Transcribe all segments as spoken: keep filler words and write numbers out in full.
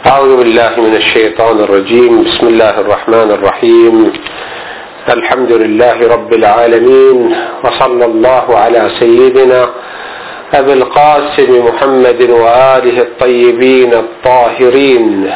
أعوذ بالله من الشيطان الرجيم. بسم الله الرحمن الرحيم. الحمد لله رب العالمين، وصلى الله على سيدنا أبي القاسم محمد وآله الطيبين الطاهرين.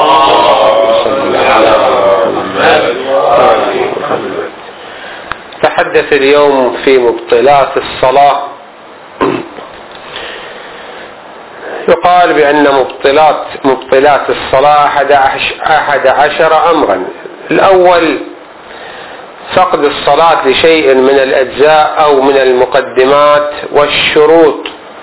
تحدث اليوم في مبطلات الصلاة. يقال بأن مبطلات مبطلات الصلاة أحد عشر أمرا. الأول فقد الصلاة لشيء من الأجزاء أو من المقدمات والشروط.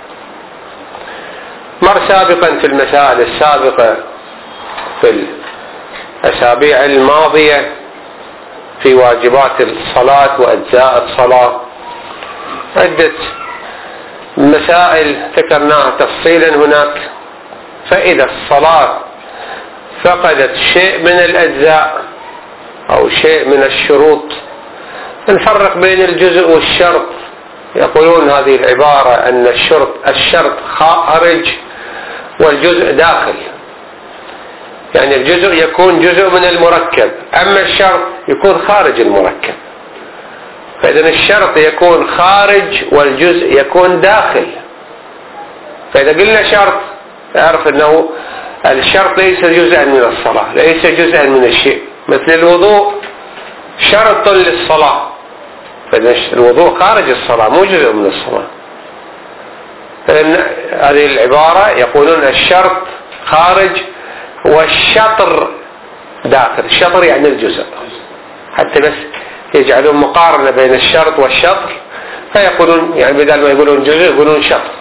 مر سابقا في المسائل السابقة في الأسابيع الماضية في واجبات الصلاة وأجزاء الصلاة عدة مسائل ذكرناها تفصيلا هناك. فإذا الصلاة فقدت شيء من الأجزاء أو شيء من الشروط، نفرق بين الجزء والشرط. يقولون هذه العبارة أن الشرط الشرط خارج والجزء داخل، يعني الجزء يكون جزء من المركب، أما الشرط يكون خارج المركب. فإذا الشرط يكون خارج والجزء يكون داخل. فإذا قلنا شرط اعرف أنه الشرط ليس جزءا من الصلاة، ليس جزءا من الشيء. مثل الوضوء شرط للصلاة، فإذا الوضوء خارج الصلاة مو جزء من الصلاة. فإن هذه العبارة يقولون الشرط خارج والشطر داخل. الشطر يعني الجزء، حتى بس يجعلون مقارنة بين الشرط والشطر، فيقولون يعني بدل ما يقولون جزء يقولون شطر.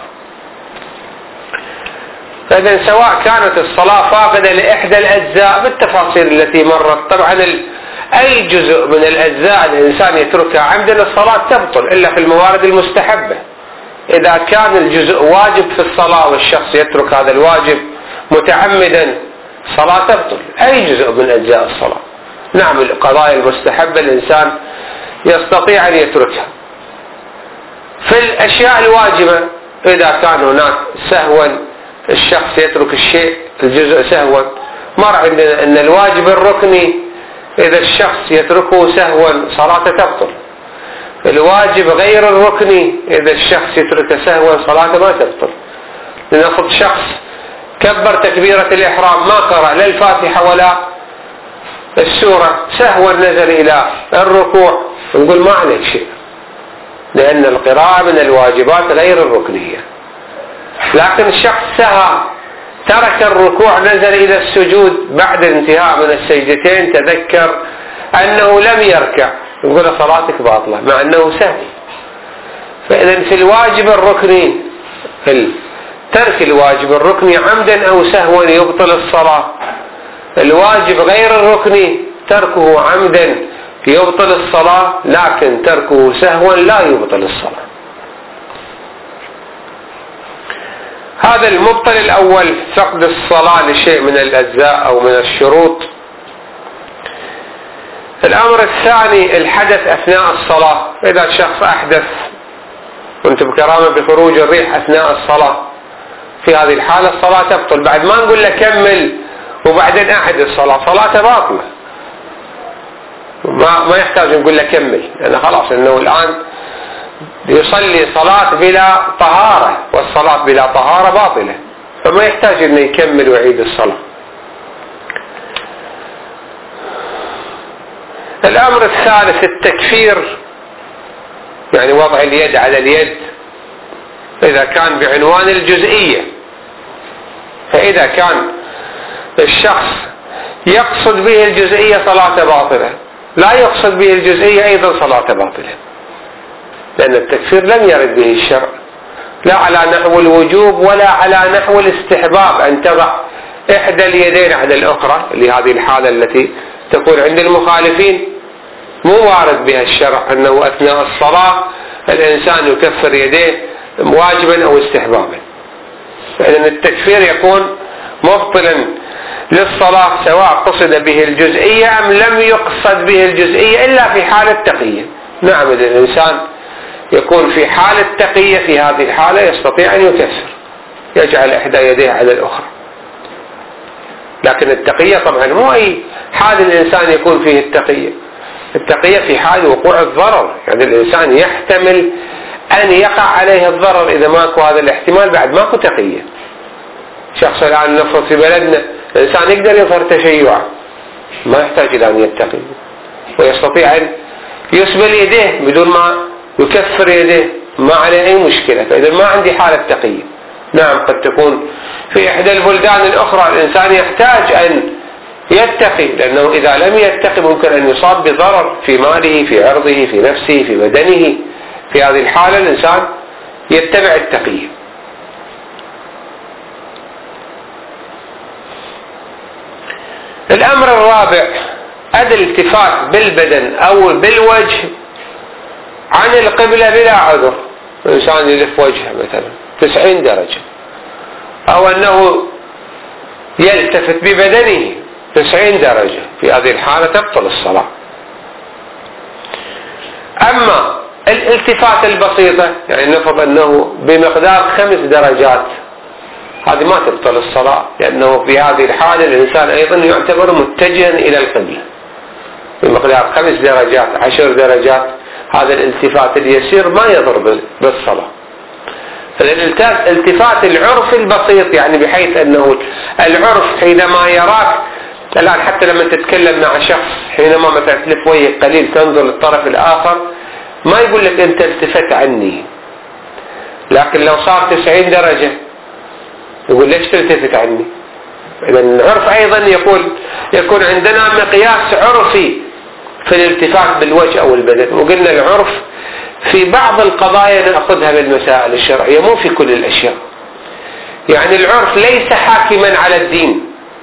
فإذا سواء كانت الصلاة فاقدة لإحدى الأجزاء بالتفاصيل التي مرت، طبعا أي جزء من الأجزاء الإنسان يتركها عمدا الصلاة تبطل إلا في الموارد المستحبة. إذا كان الجزء واجب في الصلاة والشخص يترك هذا الواجب متعمدا الصلاة تبطل. أي جزء من أجزاء الصلاة، نعم القضايا المستحبة الإنسان يستطيع أن يتركها. في الأشياء الواجبة إذا كان هناك سهوا الشخص يترك الشيء الجزء سهوا، مر عندنا أن الواجب الركني إذا الشخص يتركه سهوا صلاته تبطل. الواجب غير الركني إذا الشخص يتركه سهوا صلاته ما تبطل. لنأخذ شخص كبر تكبيرة الإحرام ما قرأ لا الفاتحة ولا السورة، سهوا نزل إلى الركوع، نقول ما عليك شيء، لأن القراءة من الواجبات غير الركنية. لكن الشخص سهى ترك الركوع نزل إلى السجود بعد انتهاء من السجدتين تذكر أنه لم يركع، نقول صلاتك باطلة مع أنه سهل. فإذا في الواجب الركني في ترك الواجب الركني عمدا أو سهوا يبطل الصلاة. الواجب غير الركني تركه عمدا يبطل الصلاة، لكن تركه سهوا لا يبطل الصلاة. هذا المبطل الأول فقد الصلاة لشيء من الأجزاء أو من الشروط. الأمر الثاني الحدث أثناء الصلاة. إذا شخص أحدث كنت بكرامة بخروج الريح أثناء الصلاة، في هذه الحالة الصلاة تبطل. بعد ما نقول له كمل وبعدين أحد الصلاة، صلاة باطلة، ما ما يحتاج نقول له كمل، لأن يعني خلاص إنه الآن يصلي صلاة بلا طهارة، والصلاة بلا طهارة باطلة، فما يحتاج إنه يكمل ويعيد الصلاة. الأمر الثالث التكفير، يعني وضع اليد على اليد إذا كان بعنوان الجزئية. فإذا كان الشخص يقصد به الجزئية صلاة باطلة، لا يقصد به الجزئية أيضا صلاة باطلة، لأن التكفير لم يرد به الشرع لا على نحو الوجوب ولا على نحو الاستحباب أن تضع إحدى اليدين على الأخرى، لهذه الحالة التي تكون عند المخالفين مو وارد بها الشرع أنه أثناء الصلاة الإنسان يكفر يديه واجبا أو استحبابا. فإن التكفير يكون مبطلا للصلاة سواء قصد به الجزئية أم لم يقصد به الجزئية، إلا في حالة تقية. نعم الإنسان يكون في حالة تقية، في هذه الحالة يستطيع أن يكفر، يجعل إحدى يديه على الأخرى. لكن التقية طبعا مو أي حال الإنسان يكون فيه التقية. التقية في حال وقوع الضرر، يعني الإنسان يحتمل أن يقع عليه الضرر. إذا ماكو هذا الاحتمال بعد ماكو تقية. شخص الآن نفرض في بلدنا الإنسان يقدر يظهر تشيعا، ما يحتاج إلى أن يتقي، ويستطيع أن يسبل يديه بدون ما يكفر يديه، ما عليه أي مشكلة. فإذا ما عندي حالة تقية. نعم قد تكون في إحدى البلدان الأخرى الإنسان يحتاج أن يتقي، لأنه إذا لم يتقي ممكن أن يصاب بضرر في ماله، في عرضه، في نفسه، في بدنه. في هذه الحالة الإنسان يتبع التقية. الأمر الرابع الالتفات بالبدن أو بالوجه عن القبلة بلا عذر. الإنسان يلف وجهه مثلا تسعين درجة، أو أنه يلتفت ببدنه تسعين درجة، في هذه الحالة تبطل الصلاة. أما الالتفات البسيطة، يعني نفرض أنه بمقدار خمس درجات، هذه ما تبطل الصلاة، لأنه في هذه الحالة الإنسان أيضا يعتبر متجها إلى القبلة بمقدار خمس درجات عشر درجات. هذا الالتفات اليسير ما يضر بالصلاة. فالالتفات العرف البسيط، يعني بحيث أنه العرف حينما يراك الآن، حتى لما تتكلم مع شخص حينما مثلا تلف وجهك قليل تنظر للطرف الآخر، ما يقول لك أنت التفت عني. لكن لو صار تسعين درجة يقول ليش تلتفت عني؟ إذا العرف أيضا يقول يكون عندنا مقياس عرفي في الالتفات بالوجه أو البدن. وقلنا العرف في بعض القضايا نأخذها بالمسائل الشرعية، مو في كل الأشياء. يعني العرف ليس حاكما على الدين،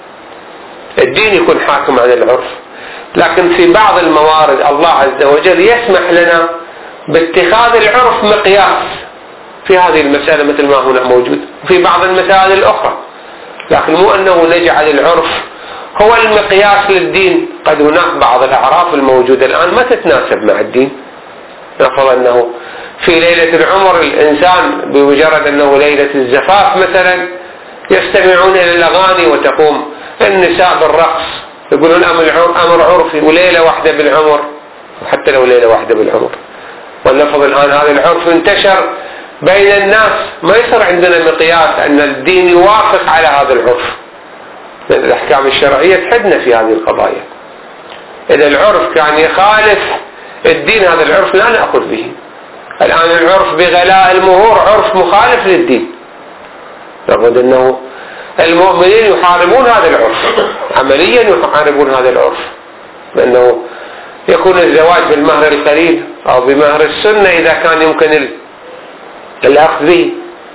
الدين يكون حاكم على العرف، لكن في بعض الموارد الله عز وجل يسمح لنا باتخاذ العرف مقياس في هذه المسألة مثل ما هنا موجود، وفي بعض المسائل الأخرى. لكن مو أنه نجعل العرف هو المقياس للدين. قد هناك بعض الأعراف الموجودة الآن ما تتناسب مع الدين. نفرض أنه في ليلة العمر الإنسان بمجرد أنه ليلة الزفاف مثلا يستمعون إلى الأغاني وتقوم النساء بالرقص، يقولون أمر عرفي وليلة واحدة بالعمر، وحتى لو ليلة واحدة بالعمر. ولنفرض الآن هذا العرف انتشر بين الناس، ما يصير عندنا مقياس أن الدين يوافق على هذا العرف، لأن الأحكام الشرعية تحدنا في هذه القضايا. إذا العرف كان يخالف الدين هذا العرف لا نأخذ به. الآن العرف بغلاء المهور عرف مخالف للدين، لابد أنه المؤمنين يحاربون هذا العرف، عمليا يحاربون هذا العرف، لأنه يكون الزواج بالمهر القليل أو بمهر السنة إذا كان يمكن الأخذ به.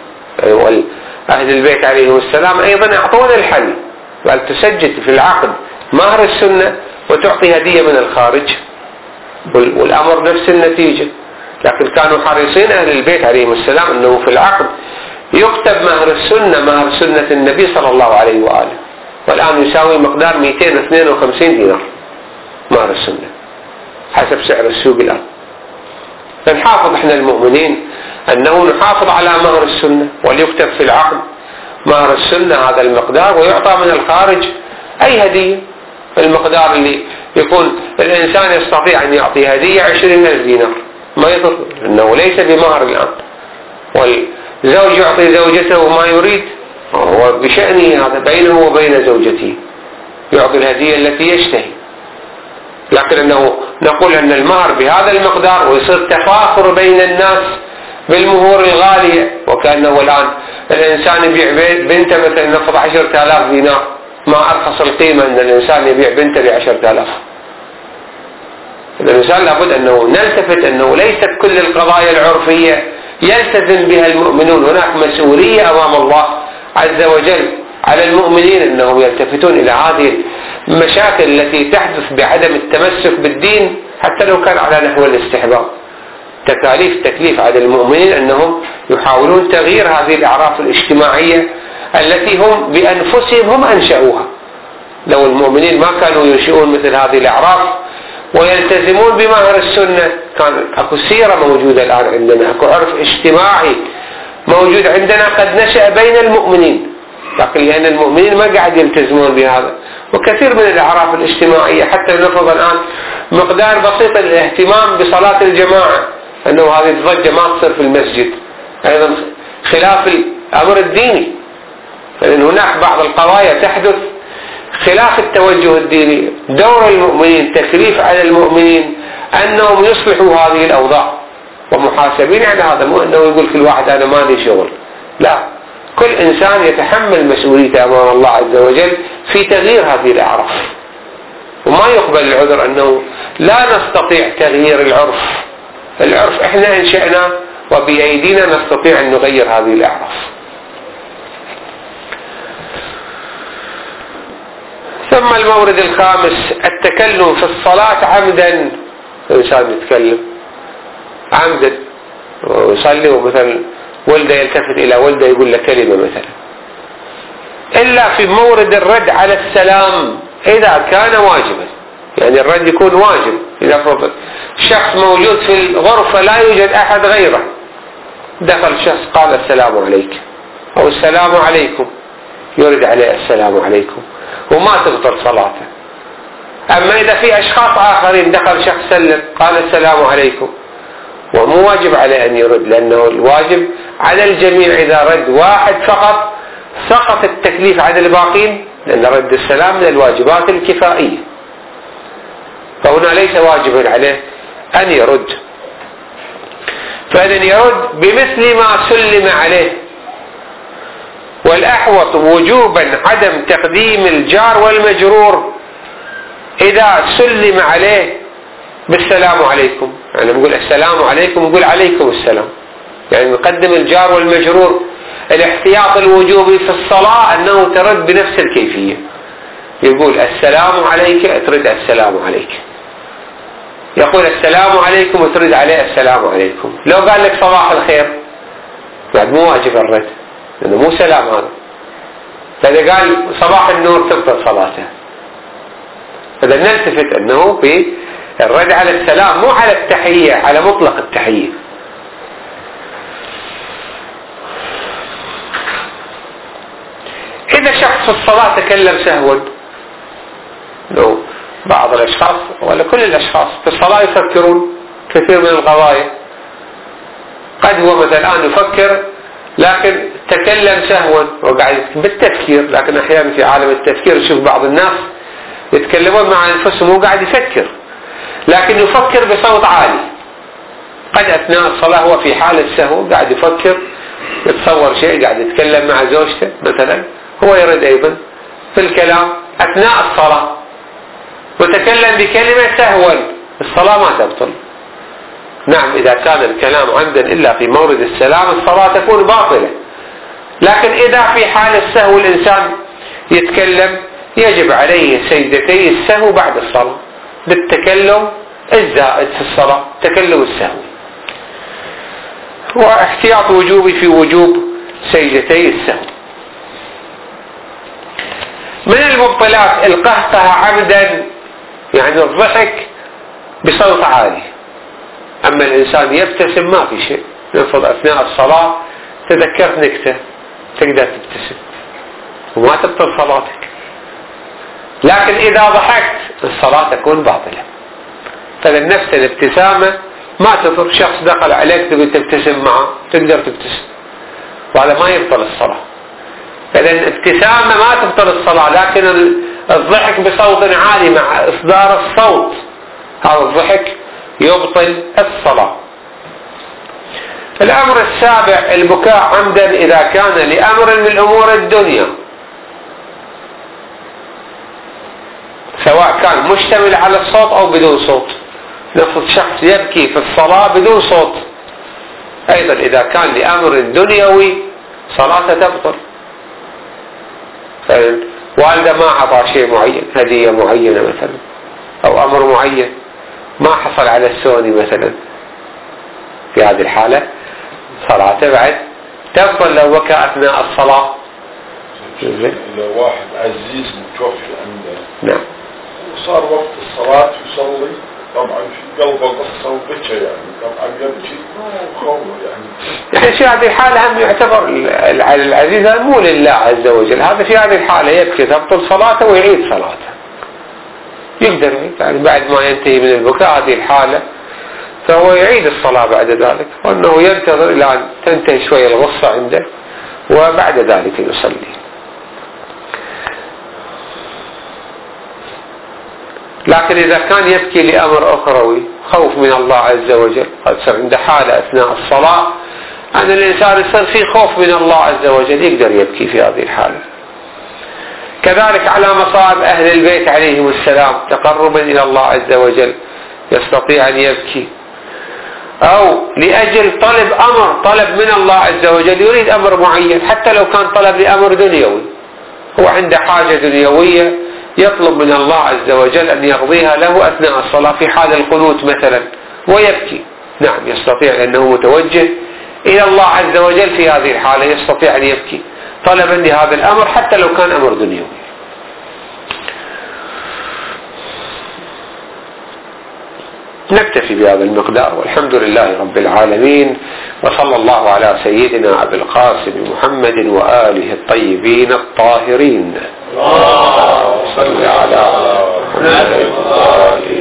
أهل البيت عليهم السلام أيضا يعطون الحل، بل تسجد في العقد مهر السنة وتعطي هدية من الخارج، والأمر نفس النتيجة. لكن كانوا حريصين أهل البيت عليهم السلام أنه في العقد يكتب مهر السنة مهر سنة النبي صلى الله عليه وآله، والآن يساوي مقدار مئتين واثنين وخمسين دينار مهر السنة حسب سعر السوق الآن. فنحافظ احنا المؤمنين أنه نحافظ على مهر السنة، وليكتب في العقد مهر السنة هذا المقدار، ويعطى من الخارج أي هدية المقدار اللي يكون الإنسان يستطيع أن يعطي هدية عشرين ألف دينار ما يضر، لأنه ليس بمهر الآن. والزوج يعطي زوجته ما يريد، هو بشأنه هذا بينه وبين زوجته، يعطي الهدية التي يشتهي. لكن أنه نقول أن المهر بهذا المقدار ويصير تفاخر بين الناس بالمهور الغالية، وكأنه الآن الإنسان يبيع بنته مثلا نفض عشرة آلاف دينار، ما أرخص القيمة أن الإنسان يبيع بنته بعشرة آلاف. الإنسان لابد أنه نلتفت أنه ليست كل القضايا العرفية يلتزم بها المؤمنون، هناك مسؤولية أمام الله عز وجل على المؤمنين أنهم يلتفتون إلى هذه المشاكل التي تحدث بعدم التمسك بالدين حتى لو كان على نحو الاستحباب. تكاليف تكليف على المؤمنين أنهم يحاولون تغيير هذه الأعراف الاجتماعية التي هم بأنفسهم هم أنشأوها. لو المؤمنين ما كانوا ينشئون مثل هذه الأعراف ويلتزمون بمهر السنة، كان أكو سيرة موجودة الآن عندنا، أكو عرف اجتماعي موجود عندنا قد نشأ بين المؤمنين، لكن لأن المؤمنين ما قاعد يلتزمون بهذا. وكثير من الأعراف الاجتماعية حتى نفرض الآن مقدار بسيط الاهتمام بصلاة الجماعة، أنه هذه الضجة ما تصير في المسجد، أيضا خلاف الأمر الديني، لأن هناك بعض القضايا تحدث خلاف التوجه الديني. دور المؤمنين تكليف على المؤمنين أنهم يصلحوا هذه الأوضاع ومحاسبين على هذا، مو أنه يقول كل واحد أنا ما لي شغل، لا، كل إنسان يتحمل مسؤوليته أمام الله عز وجل في تغيير هذه الأعراف. وما يقبل العذر أنه لا نستطيع تغيير العرف. العرف إحنا أنشأنا وبأيدينا نستطيع أن نغير هذه الأعراف. ثم المورد الخامس التكلم في الصلاة عمدا. الإنسان يتكلم عمدا ويصلي ومثلا ولده يلتفت إلى ولده يقول له كلمة مثلا، إلا في مورد الرد على السلام إذا كان واجبا. يعني الرد يكون واجب. إذا فرض شخص موجود في الغرفة لا يوجد أحد غيره، دخل شخص قال السلام عليك أو السلام عليكم، يرد عليه السلام عليكم وما تبطل صلاته. أما إذا في أشخاص آخرين دخل شخص سلم قال السلام عليكم، ومو واجب عليه أن يرد، لأنه الواجب على الجميع. إذا رد واحد فقط سقط التكليف عن الباقين، لأن رد السلام من الواجبات الكفائية، فهنا ليس واجبا عليه أن يرد. فإذن يرد بمثل ما سلم عليه. والأحوط وجوبا عدم تقديم الجار والمجرور إذا سلم عليه بالسلام عليكم. يعني نقول السلام عليكم نقول عليكم السلام، يعني نقدم الجار والمجرور. الاحتياط الوجوبي في الصلاة أنه ترد بنفس الكيفية، يقول السلام عليك ترد السلام عليك، يقول السلام عليكم وترد عليه السلام عليكم. لو قال لك صباح الخير بعد مو واجب الرد، لأنه مو سلام هذا. فإذا قال صباح النور تبطل صلاته. فإذا نلتفت أنه في الرد على السلام مو على التحية، على مطلق التحية. إذا شخص في الصلاة تكلم سهوا، لو بعض الأشخاص ولا كل الأشخاص في الصلاة يفكرون كثير من القضايا، قد هو مثلا الآن يفكر لكن تكلم سهوا وقاعد بالتفكير، لكن أحيانا في عالم التفكير يشوف بعض الناس يتكلمون مع أنفسهم وقاعد يفكر، لكن يفكر بصوت عالي. قد أثناء الصلاة هو في حالة سهو قاعد يفكر، يتصور شيء، قاعد يتكلم مع زوجته مثلا، هو يرد أيضا في الكلام أثناء الصلاة وتكلم بكلمة سهوا، الصلاة ما تبطل. نعم إذا كان الكلام عمدا إلا في مورد السلام الصلاة تكون باطلة، لكن إذا في حال السهو الإنسان يتكلم يجب عليه سجدتي السهو بعد الصلاة بالتكلم الزائد في الصلاة، تكلم السهو. واحتياط وجوبي في وجوب سجدتي السهو. من المبطلات القهقه عمدا، يعني الضحك بصوت عالي. أما الإنسان يبتسم ما في شيء، نفرض أثناء الصلاة تذكرت نكتة تقدر تبتسم وما تبطل صلاتك، لكن إذا ضحكت الصلاة تكون باطلة. فلنفس الابتسامة ما تضر. شخص دخل عليك تقول تبتسم معه تقدر تبتسم، وهذا ما يبطل الصلاة. فإذا الابتسامة ما تبطل الصلاة، لكن الضحك بصوت عالي مع إصدار الصوت هذا الضحك يبطل الصلاة. الأمر السابع البكاء عمدا إذا كان لأمر من أمور الدنيا، سواء كان مشتمل على الصوت أو بدون صوت. نفرض شخص يبكي في الصلاة بدون صوت، أيضا إذا كان لأمر دنيوي صلاته تبطل. والده ما أعطى شيء معين، هدية معينة مثلا أو أمر معين، ما حصل على السوني مثلا، في هذه الحالة صلاته بعد تبطل لو بكى أثناء الصلاة. لو واحد عزيز متوفي عنده نعم وصار وقت الصلاة يصلي طبعا في قلبه قصة وبكى يعني طبعا يبكي خوف يعني يعني في هذه الحالة هم يعتبر العزيز مو لله عز وجل، هذا في هذه الحالة يبكي تبطل صلاته ويعيد صلاته، يقدر يعني بعد ما ينتهي من البكاء هذه الحالة فهو يعيد الصلاة بعد ذلك، وأنه ينتظر إلى أن تنتهي شوية الغصة عنده وبعد ذلك يصلي. لكن إذا كان يبكي لأمر أخروي خوف من الله عز وجل، قد صار عنده حالة أثناء الصلاة أن الإنسان يصير فيه خوف من الله عز وجل يقدر يبكي في هذه الحالة. كذلك على مصائب أهل البيت عليهم السلام تقربا إلى الله عز وجل يستطيع أن يبكي، أو لأجل طلب أمر طلب من الله عز وجل يريد أمر معين حتى لو كان طلب لأمر دنيوي، هو عنده حاجة دنيوية يطلب من الله عز وجل أن يقضيها له أثناء الصلاة في حال القنوت مثلا ويبكي، نعم يستطيع لأنه متوجه إلى الله عز وجل في هذه الحالة يستطيع أن يبكي طلبا لهذا الأمر حتى لو كان أمر دنيوي. نكتفي بهذا المقدار والحمد لله رب العالمين، وصلى الله على سيدنا أبي القاسم محمد وآله الطيبين الطاهرين. اللهم صل على محمد